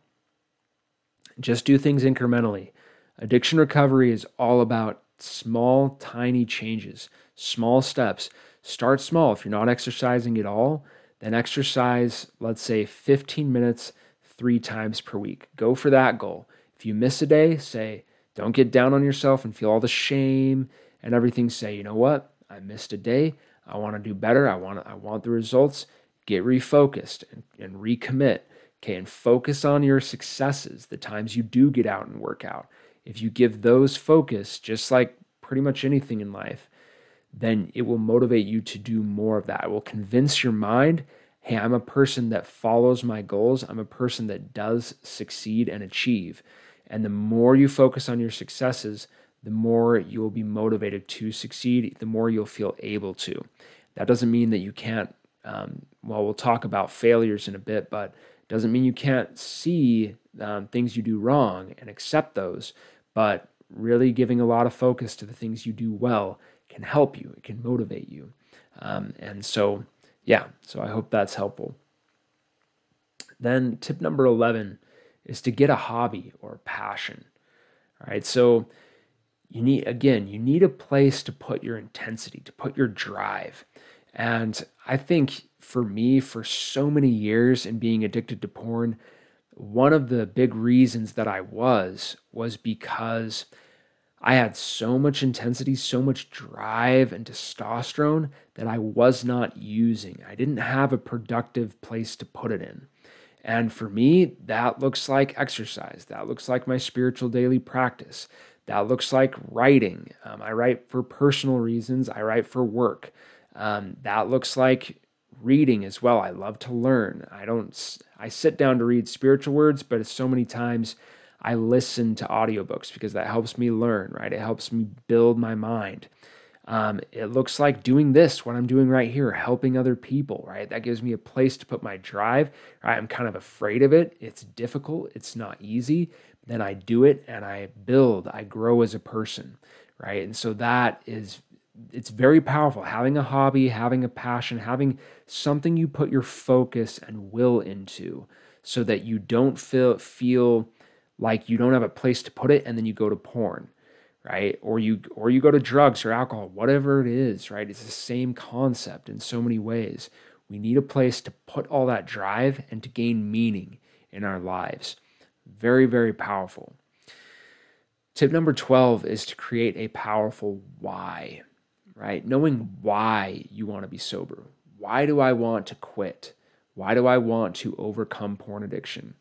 Speaker 1: just do things incrementally. Addiction recovery is all about small, tiny changes, small steps. Start small. If you're not exercising at all, then exercise, let's say 15 minutes 3 times per week. Go for that goal. If you miss a day, don't get down on yourself and feel all the shame and everything. Say, you know what? I missed a day. I want to do better. I want the results. Get refocused and recommit. Okay, and focus on your successes, the times you do get out and work out. If you give those focus, just like pretty much anything in life, then it will motivate you to do more of that. It will convince your mind, hey, I'm a person that follows my goals. I'm a person that does succeed and achieve. And the more you focus on your successes, the more you will be motivated to succeed, the more you'll feel able to. That doesn't mean that you can't, we'll talk about failures in a bit, but it doesn't mean you can't see things you do wrong and accept those. But really giving a lot of focus to the things you do well can help you. It can motivate you. So I hope that's helpful. Then tip number 11 is to get a hobby or passion. All right. So you need a place to put your intensity, to put your drive. And I think for me, for so many years in being addicted to porn, one of the big reasons that I was because I had so much intensity, so much drive and testosterone that I was not using. I didn't have a productive place to put it in. And for me, that looks like exercise. That looks like my spiritual daily practice. That looks like writing. I write for personal reasons. I write for work. That looks like reading as well. I love to learn. I sit down to read spiritual words, but so many times I listen to audiobooks because that helps me learn, right? It helps me build my mind. It looks like doing this, what I'm doing right here, helping other people, right? That gives me a place to put my drive, right? I'm kind of afraid of it. It's difficult. It's not easy. Then I do it and I grow as a person, right? And so it's very powerful. Having a hobby, having a passion, having something you put your focus and will into so that you don't feel like you don't have a place to put it and then you go to porn, right? Or you go to drugs or alcohol, whatever it is, right? It's the same concept in so many ways. We need a place to put all that drive and to gain meaning in our lives. Very, very powerful. Tip number 12 is to create a powerful why, right? Knowing why you want to be sober. Why do I want to quit? Why do I want to overcome porn addiction?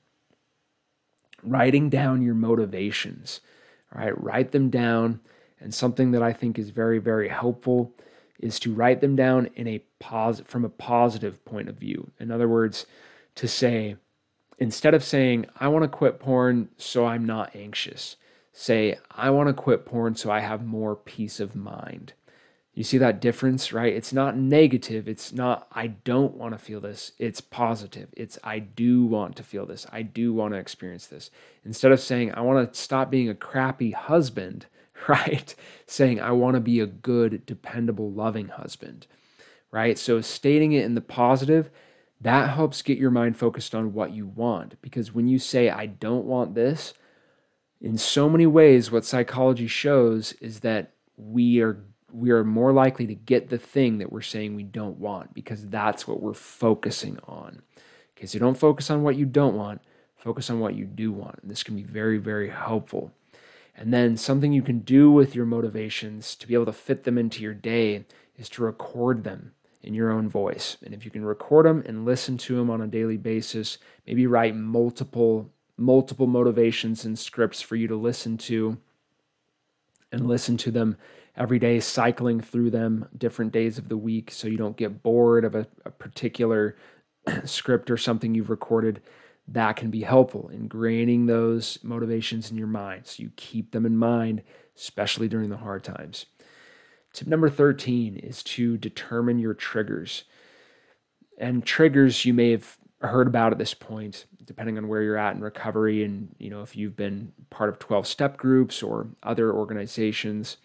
Speaker 1: Writing down your motivations, right? Write them down. And something that I think is very, very helpful is to write them down from a positive point of view. In other words, to say, instead of saying, I want to quit porn so I'm not anxious, say, I want to quit porn so I have more peace of mind. You see that difference, right? It's not negative. It's not, I don't want to feel this. It's positive. It's, I do want to feel this. I do want to experience this. Instead of saying, I want to stop being a crappy husband, right? Saying, I want to be a good, dependable, loving husband, right? So stating it in the positive, that helps get your mind focused on what you want. Because when you say, I don't want this, in so many ways, what psychology shows is that we are more likely to get the thing that we're saying we don't want, because that's what we're focusing on. Okay, so don't focus on what you don't want, focus on what you do want. And this can be very, very helpful. And then something you can do with your motivations to be able to fit them into your day is to record them in your own voice. And if you can record them and listen to them on a daily basis, maybe write multiple motivations and scripts for you to listen to, and listen to them every day, cycling through them different days of the week so you don't get bored of a particular script or something you've recorded. That can be helpful, ingraining those motivations in your mind so you keep them in mind, especially during the hard times. Tip number 13 is to determine your triggers. And triggers you may have heard about at this point, depending on where you're at in recovery, and if you've been part of 12-step groups or other organizations,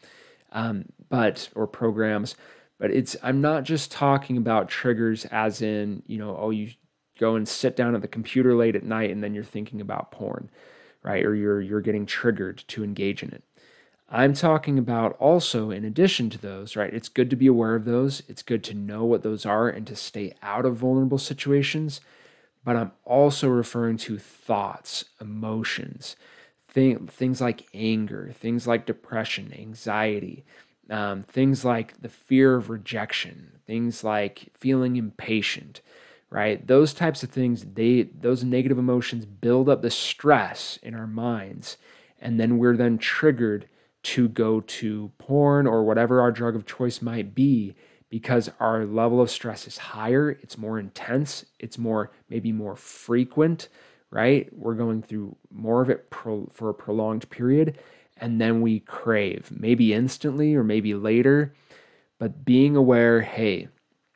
Speaker 1: or programs. But I'm not just talking about triggers as in, you go and sit down at the computer late at night and then you're thinking about porn, right? Or you're getting triggered to engage in it. I'm talking about also, in addition to those, right? It's good to be aware of those. It's good to know what those are and to stay out of vulnerable situations. But I'm also referring to thoughts, emotions, things like anger, things like depression, anxiety, things like the fear of rejection, things like feeling impatient, right? Those types of things, those negative emotions build up the stress in our minds, and then we're then triggered to go to porn or whatever our drug of choice might be, because our level of stress is higher, it's more intense, it's maybe more frequent, right? We're going through more of it for a prolonged period, and then we crave, maybe instantly or maybe later, but being aware, hey,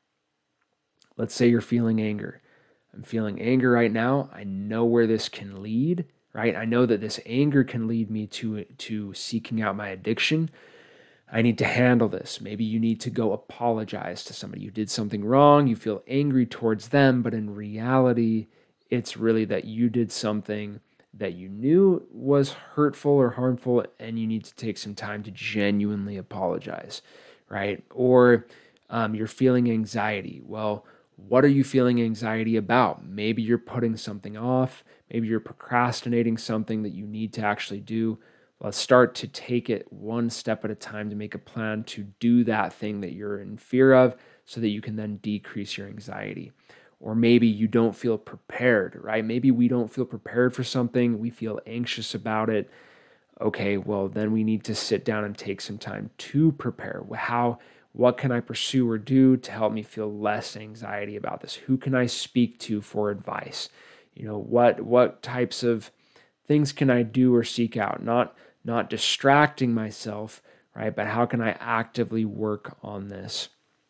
Speaker 1: let's say you're feeling anger. I'm feeling anger right now. I know where this can lead, right? I know that this anger can lead me to seeking out my addiction. I need to handle this. Maybe you need to go apologize to somebody. You did something wrong. You feel angry towards them, but in reality, it's really that you did something that you knew was hurtful or harmful, and you need to take some time to genuinely apologize, right? Or you're feeling anxiety. Well, what are you feeling anxiety about? Maybe you're putting something off. Maybe you're procrastinating something that you need to actually do. Let's start to take it one step at a time to make a plan to do that thing that you're in fear of, so that you can then decrease your anxiety. Or maybe you don't feel prepared, right? Maybe we don't feel prepared for something. We feel anxious about it. Okay, well, then we need to sit down and take some time to prepare. What can I pursue or do to help me feel less anxiety about this? Who can I speak to for advice? What types of things can I do or seek out? Not distracting myself, right? But how can I actively work on this?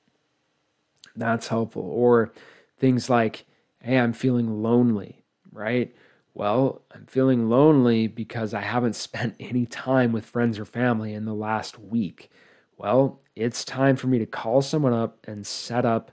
Speaker 1: That's helpful. Or things like, hey, I'm feeling lonely, right? Well, I'm feeling lonely because I haven't spent any time with friends or family in the last week. Well, it's time for me to call someone up and set up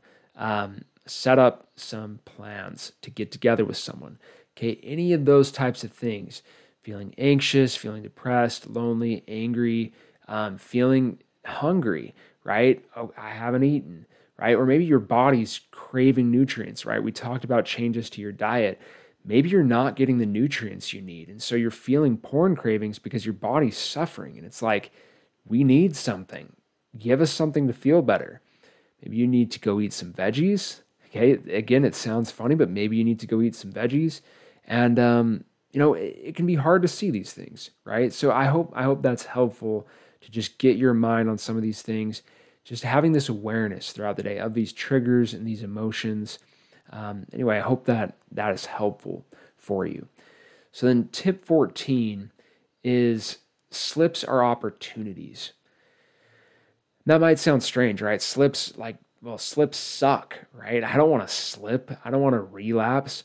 Speaker 1: some plans to get together with someone. Okay, any of those types of things. Feeling anxious, feeling depressed, lonely, angry, feeling hungry, right? Oh, I haven't eaten, right? Or maybe your body's craving nutrients, right? We talked about changes to your diet. Maybe you're not getting the nutrients you need, and so you're feeling porn cravings because your body's suffering, and it's like, we need something. Give us something to feel better. Maybe you need to go eat some veggies. Okay, again, it sounds funny, but maybe you need to go eat some veggies. And it can be hard to see these things, right? So I hope that's helpful to just get your mind on some of these things, just having this awareness throughout the day of these triggers and these emotions. Anyway, I hope that is helpful for you. So then tip 14 is slips are opportunities. That might sound strange, right? Slips suck, right? I don't want to slip. I don't want to relapse.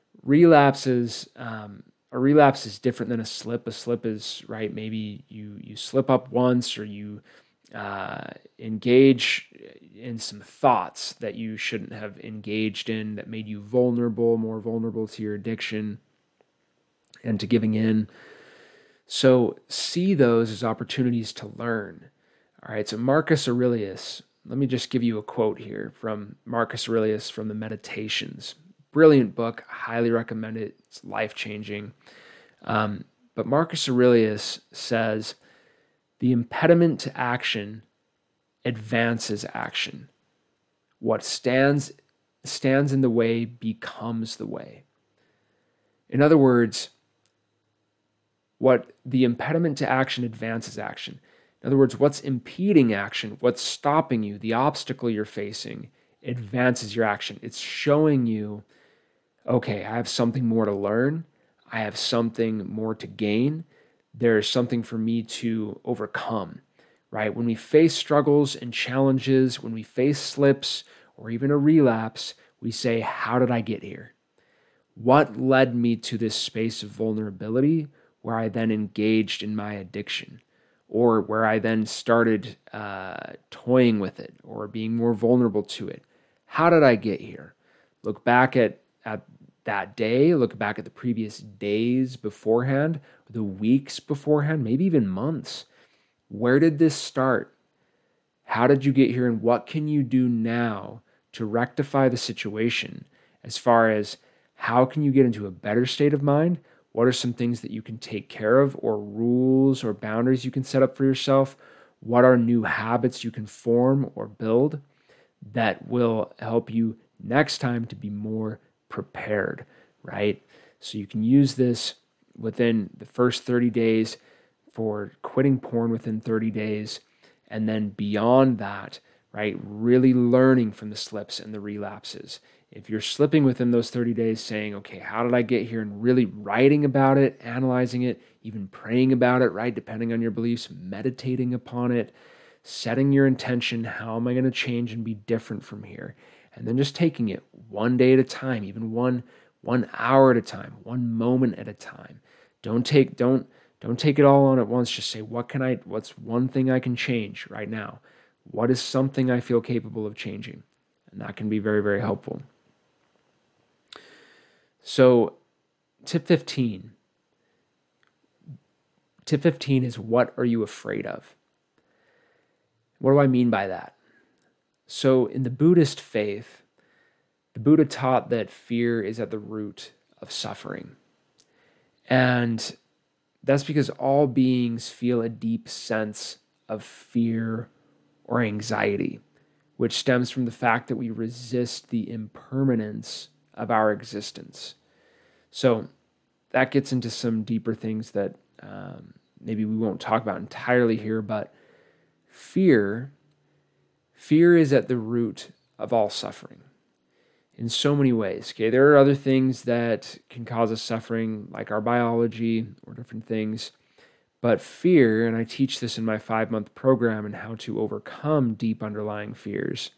Speaker 1: A relapse is different than a slip. A slip is, right, maybe you slip up once, or you engage in some thoughts that you shouldn't have engaged in that made you vulnerable, more vulnerable to your addiction and to giving in. So see those as opportunities to learn. All right, so Marcus Aurelius, let me just give you a quote here from Marcus Aurelius from the Meditations. Brilliant book, highly recommend it. It's life-changing. But Marcus Aurelius says, the impediment to action advances action. What stands in the way becomes the way. In other words, what the impediment to action advances action. In other words, what's impeding action, what's stopping you, the obstacle you're facing, advances your action. It's showing you, okay, I have something more to learn. I have something more to gain. There's something for me to overcome, right? When we face struggles and challenges, when we face slips or even a relapse, we say, how did I get here? What led me to this space of vulnerability where I then engaged in my addiction, or where I then started toying with it or being more vulnerable to it? How did I get here? Look back at that day, look back at the previous days beforehand, the weeks beforehand, maybe even months. Where did this start? How did you get here, and what can you do now to rectify the situation? As far as how can you get into a better state of mind? What are some things that you can take care of, or rules or boundaries you can set up for yourself? What are new habits you can form or build that will help you next time to be more prepared, right? So you can use this within the first 30 days for quitting porn within 30 days. And then beyond that, right, really learning from the slips and the relapses. If you're slipping within those 30 days, saying, okay, how did I get here? And really writing about it, analyzing it, even praying about it, right? Depending on your beliefs, meditating upon it, setting your intention. How am I going to change and be different from here? And then just taking it one day at a time, even one hour at a time, one moment at a time. Don't take it all on at once. Just say, what's one thing I can change right now? What is something I feel capable of changing? And that can be very, very helpful. So tip 15. Tip 15 is, what are you afraid of? What do I mean by that? So in the Buddhist faith, the Buddha taught that fear is at the root of suffering. And that's because all beings feel a deep sense of fear or anxiety, which stems from the fact that we resist the impermanence of our existence. So that gets into some deeper things that maybe we won't talk about entirely here, but fear is at the root of all suffering in so many ways. Okay, there are other things that can cause us suffering, like our biology or different things. But fear, and I teach this in my 5-month program and how to overcome deep underlying fears.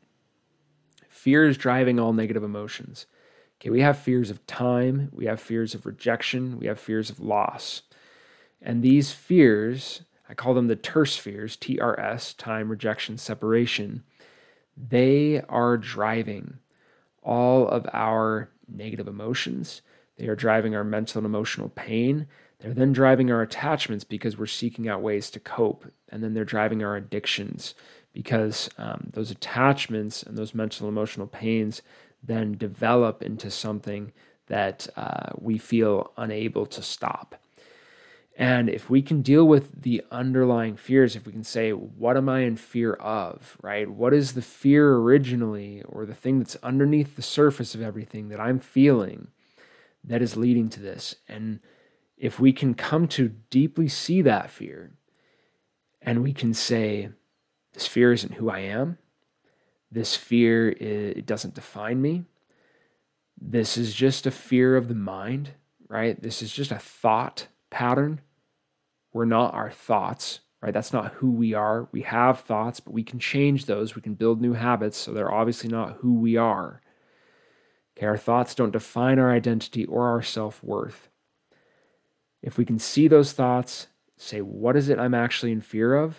Speaker 1: Fear is driving all negative emotions. Okay, we have fears of time, we have fears of rejection, we have fears of loss. And these fears, I call them the TRS fears, TRS, time, rejection, separation. They are driving all of our negative emotions. They are driving our mental and emotional pain. They're then driving our attachments because we're seeking out ways to cope. And then they're driving our addictions because those attachments and those mental and emotional pains then develop into something that we feel unable to stop. And if we can deal with the underlying fears, if we can say, what am I in fear of, right? What is the fear originally, or the thing that's underneath the surface of everything that I'm feeling that is leading to this? And if we can come to deeply see that fear, and we can say, this fear isn't who I am. This fear, it doesn't define me. This is just a fear of the mind, right? This is just a thought pattern. We're not our thoughts, right? That's not who we are. We have thoughts, but we can change those. We can build new habits, so they're obviously not who we are. Okay, our thoughts don't define our identity or our self-worth. If we can see those thoughts, say, what is it I'm actually in fear of?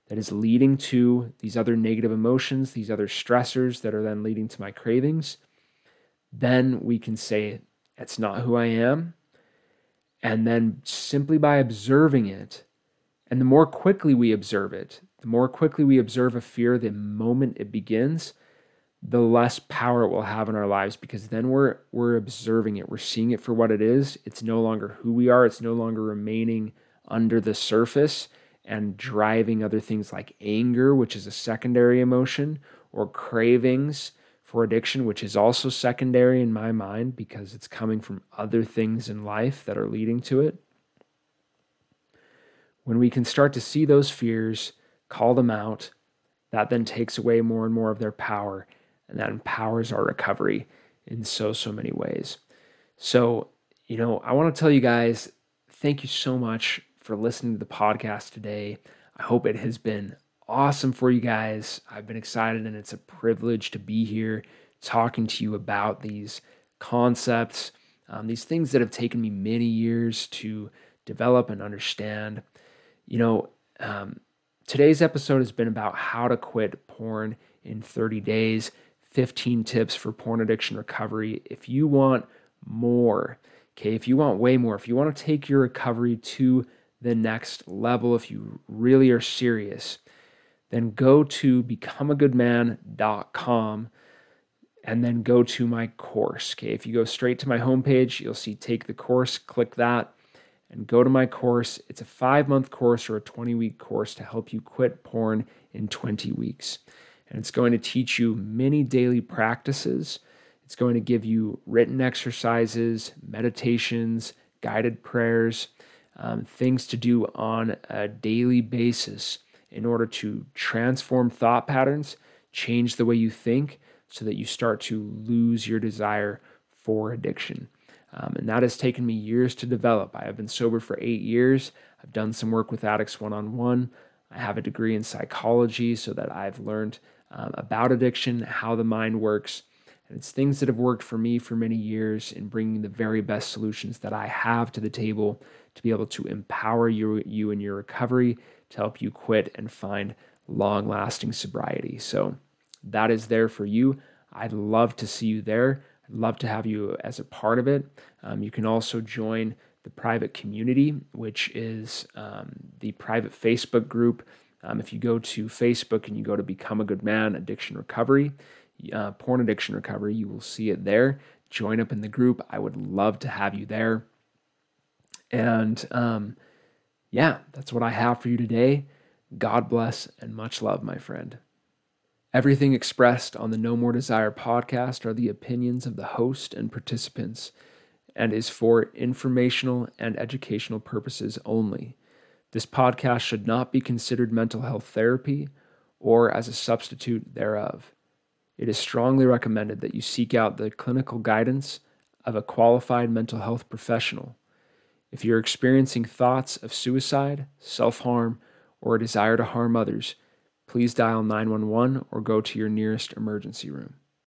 Speaker 1: that is leading to these other negative emotions, these other stressors that are then leading to my cravings, then we can say, it's not who I am. And then simply by observing it, and the more quickly we observe it, the more quickly we observe a fear the moment it begins, the less power it will have in our lives, because then we're observing it. We're seeing it for what it is. It's no longer who we are. It's no longer remaining under the surface and driving other things like anger, which is a secondary emotion, or cravings for addiction, which is also secondary in my mind because it's coming from other things in life that are leading to it. When we can start to see those fears, call them out, that then takes away more and more of their power, and that empowers our recovery in so many ways. So, I want to tell you guys, thank you so much for listening to the podcast today. I hope it has been awesome for you guys. I've been excited, and it's a privilege to be here talking to you about these concepts, these things that have taken me many years to develop and understand. Today's episode has been about how to quit porn in 30 days, 15 tips for porn addiction recovery. If you want more, if you want way more, if you want to take your recovery to the next level, if you really are serious, then go to becomeagoodman.com and then go to my course. If you go straight to my homepage, you'll see take the course, click that, and go to my course. It's a 5-month course or a 20-week course to help you quit porn in 20 weeks. And it's going to teach you many daily practices. It's going to give you written exercises, meditations, guided prayers, things to do on a daily basis in order to transform thought patterns, change the way you think so that you start to lose your desire for addiction. And that has taken me years to develop. I have been sober for 8 years. I've done some work with addicts one-on-one. I have a degree in psychology so that I've learned about addiction, how the mind works. And it's things that have worked for me for many years in bringing the very best solutions that I have to the table to be able to empower you in your recovery, to help you quit and find long-lasting sobriety. So that is there for you. I'd love to see you there. I'd love to have you as a part of it. You can also join the private community, which is the private Facebook group. If you go to Facebook and you go to Become a Good Man, Addiction Recovery, Porn Addiction Recovery, you will see it there. Join up in the group. I would love to have you there. And that's what I have for you today. God bless and much love, my friend. Everything expressed on the No More Desire podcast are the opinions of the host and participants and is for informational and educational purposes only. This podcast should not be considered mental health therapy or as a substitute thereof. It is strongly recommended that you seek out the clinical guidance of a qualified mental health professional. If you're experiencing thoughts of suicide, self-harm, or a desire to harm others, please dial 911 or go to your nearest emergency room.